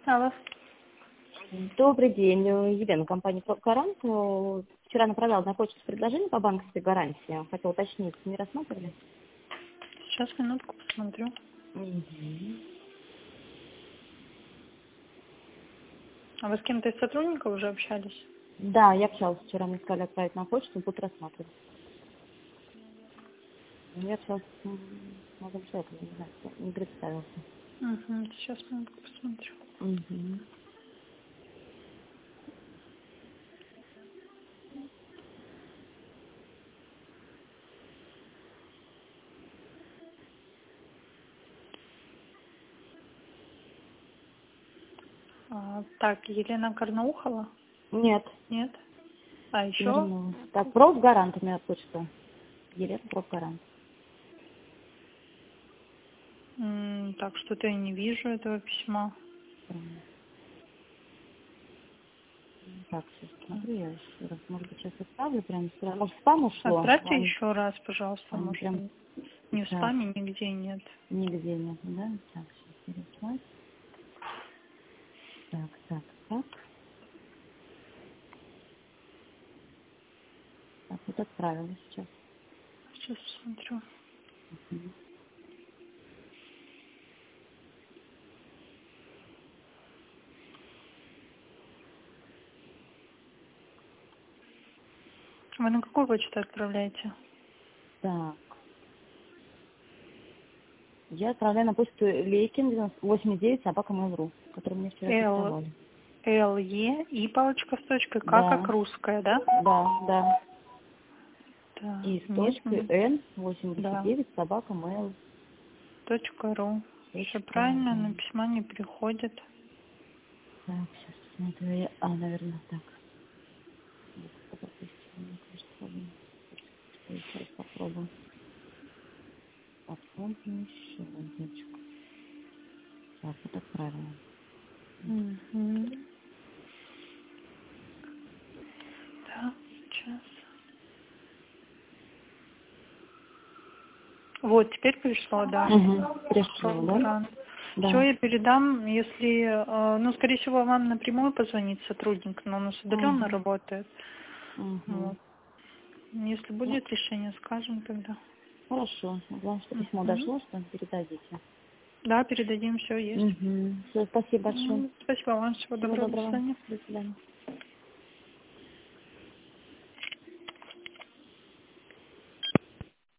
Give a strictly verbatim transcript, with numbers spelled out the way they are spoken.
Алло. Добрый день, Елена, компания Гарант. Вчера направляла на почту предложение по банковской гарантии. Хотела уточнить, не рассматривали? Сейчас минутку посмотрю. Угу. А вы с кем-то из сотрудников уже общались? Да, я общалась вчера, мне сказали отправить на почту, будут рассматривать. Я общалась с молодым человеком, не знаю, кто не представился. Угу. Сейчас минутку посмотрю. Угу. А, так, Елена Карнаухова? Нет. Нет. А еще? Вернулась. Так, профгарант у меня почта. Елена профгарант. М, так, что-то я не вижу этого письма. Так, сейчас смотрю, я еще раз, может быть, сейчас отправлю прямо сразу. Может, в спам ушло? Отправьте Они, еще раз, пожалуйста. они Может, прям... ни в Так, спаме, нигде нет. нигде нет, да? Так, сейчас переслать. Так, так, так. Так, вот отправила сейчас. Сейчас посмотрю. Мгм. Вы на какую почту отправляете? Так. Я отправляю на почту Лейкин восемьдесят девять собака mail.ru, которую мне вчера Л, диктовали. Л, Е, и палочка с точкой, К как Да, русская, да? да, да. Да, И с нет, точкой нет. Н восемьдесят Да. девять собака mail. Точка ру. Все Точка правильно, ру. но письма не приходят. Так, сейчас посмотрю. А, наверное, так. Вот, пропустила, мне кажется, один. Что еще раз попробуем. Посмотрим еще разочек. Так, вот отправила. Угу. Так, сейчас. Вот, теперь пришло, да. Угу. Пришло, да? Все, Да. я передам, если, э, ну, скорее всего, вам напрямую позвонит сотрудник, но он у нас удаленно Угу. работает. Угу. Вот. Если Ну, будет решение, скажем тогда. хорошо. Главное, что письмо Мгм. дошло, что передадите. Да, передадим, все есть. Угу. Все, спасибо большое. М, Спасибо вам, всего Всего доброго, до доброго. свидания. До свидания.